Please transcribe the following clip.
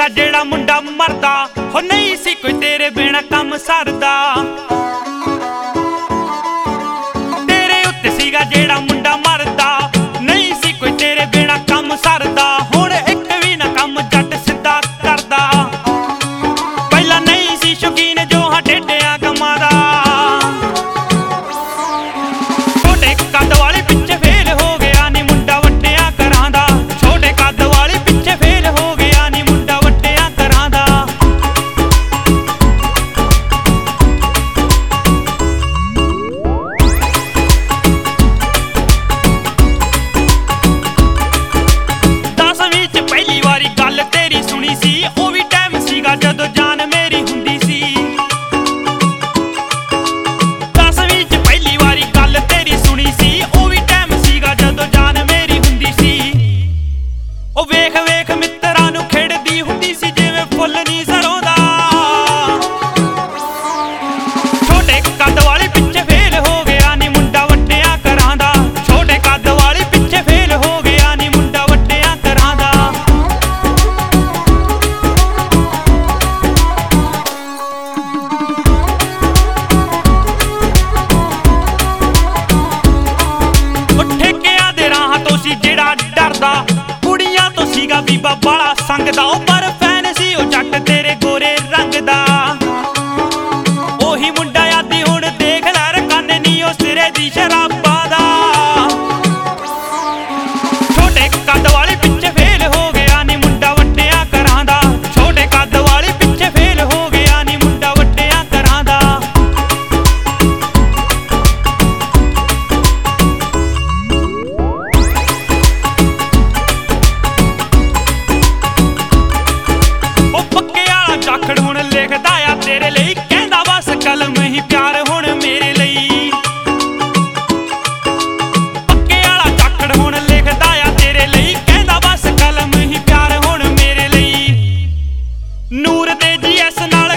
ਸੀਗਾ ਜਿਹੜਾ ਮੁੰਡਾ ਮਰਦਾ, ਹੋ ਨਹੀਂ ਸੀ ਕੋਈ ਤੇਰੇ ਬਿਨਾ ਕੰਮ ਸਰਦਾ। ਤੇਰੇ ਉੱਤੇ ਸੀਗਾ ਜਿਹੜਾ ਮੁੰਡਾ ਮਰਦਾ, ਨਹੀਂ ਸੀ ਕੋਈ ਤੇਰੇ ਬਿਨਾ ਕੰਮ ਸਰਦਾ। ਹੁਣ ਇੱਕ ਵੀ ਨਾ ਕੰਮ ਜੱਟ ਸਿੱਧਾ ਕਰਦਾ, ਪਹਿਲਾਂ ਨਹੀਂ ਸੀ ਸ਼ੌਕੀਨ ਜੋ ਹਾਂ ਟੇਢਿਆਂ ਕੰਮਾਂ ਦਾ। ਛੋਟੇ ਕੱਦ ਵਾਲੇ ਪਿੱਛੇ ਫੇਲ ਹੋ ਗਿਆ ਨੀ ਮੁੰਡਾ ਵੱਡਿਆਂ ਘਰਾਂ ਦਾ। ਛੋਟੇ ਕੱਦ ਵਾਲੇ ਪਿੱਛੇ ਫੇਲ ਹੋ ਗਿਆ ਨੀ ਮੁੰਡਾ ਵੱਡਿਆਂ ਘਰਾਂ ਦਾ। ਪਹਿਲੀ ਵਾਰੀ ਗੱਲ ਤੇਰੀ ਸੁਣੀ ਸੀ, ਉਹ ਵੀ ਟਾਈਮ ਸੀਗਾ ਜਦੋਂ ਜਾਨ ਮੇਰੀ ਹੁੰਦੀ ਸੀ। 10ਵੀਂ ਚ ਪਹਿਲੀ ਵਾਰੀ ਗੱਲ ਤੇਰੀ ਸੁਣੀ ਸੀ, ਉਹ ਵੀ ਟਾਈਮ ਸੀਗਾ ਜਦੋਂ ਜਾਨ ਮੇਰੀ ਹੁੰਦੀ ਸੀ। ਉਹ ਵੇਖ ਵੇਖ ਮਿੱਤਰਾਂ ਨੂੰ ਖੇਡਦੀ ਹੁੰਦੀ ਸੀ ਜਿਵੇਂ ਫੁੱਲ ਨੀ ਸਰੋਂ ਦਾ। ਛੋਟੇ ਕੱਦ ਵਾਲੇ ਪਿੱਛੇ ਫੇਲ ਹੋ ਗਿਆ ਨੀ ਮੁੰਡਾ ਵੱਡਿਆਂ ਘਰਾਂ ਦਾ। ਛੋਟੇ ਕੱਦ ਵਾਲੇ ਪਿੱਛੇ ਫੇਲ ਹੋ ਗਿਆ ਨੀ ਮੁੰਡਾ ਵੱਡਿਆਂ ਘਰਾਂ ਦਾ। ਜਿਹੜਾ ਡਰਦਾ ਕੁੜੀਆਂ ਤੋਂ ਸੀਗਾ ਬੀਬਾ ਬਾਲਾ ਸੰਗਦਾ। ਉਹ ਪਰ ਫੈਨ ਸੀ ਉਹ ਜੱਟ ਤੇਰੇ ਗੋਰੇ ਰੰਗ ਦਾ। ਉਹੀ ਮੁੰਡਾ ਆਦੀ ਹੁਣ ਦੇਖ ਲੈ ਰਕਾਨੇ ਨੀ ਉਹ ਸਿਰੇ ਦੀ ਸ਼ਰਾਬਾਂ ਦਾ। ਛੋਟੇ ਕੱਦ ਵਾਲੇ ਪਿੱਛੇ ਫੇਲ ਹੋ ਗਿਆ ਨੀ ਮੁੰਡਾ ਵੱਡਿਆਂ ਘਰਾਂ ਦਾ। ਛੋਟੇ ਕੱਦ ਵਾਲੇ ਪਿੱਛੇ ਫੇਲ ਹੋ ਗਿਆ ਨੀ ਮੁੰਡਾ ਵੱਡਿਆਂ ਘਰਾਂ ਦਾ। ਜਾਖੜ ਹੁਣ ਲਿਖਦਾ ਆ ਤੇਰੇ ਲਈ, ਕਹਿੰਦਾ ਬਸ ਕਲਮ ਹੀ ਪਿਆਰ ਹੁਣ ਮੇਰੇ ਲਈ। ਪੱਕੇ ਵਾਲਾ ਜਾਖੜ ਹੁਣ ਲਿਖਦਾ ਆ ਤੇਰੇ ਲਈ, ਕਹਿੰਦਾ ਬਸ ਕਲਮ ਹੀ ਪਿਆਰ ਹੁਣ ਮੇਰੇ ਲਈ। ਨੂਰ ਤੇ GS ਨਾਲ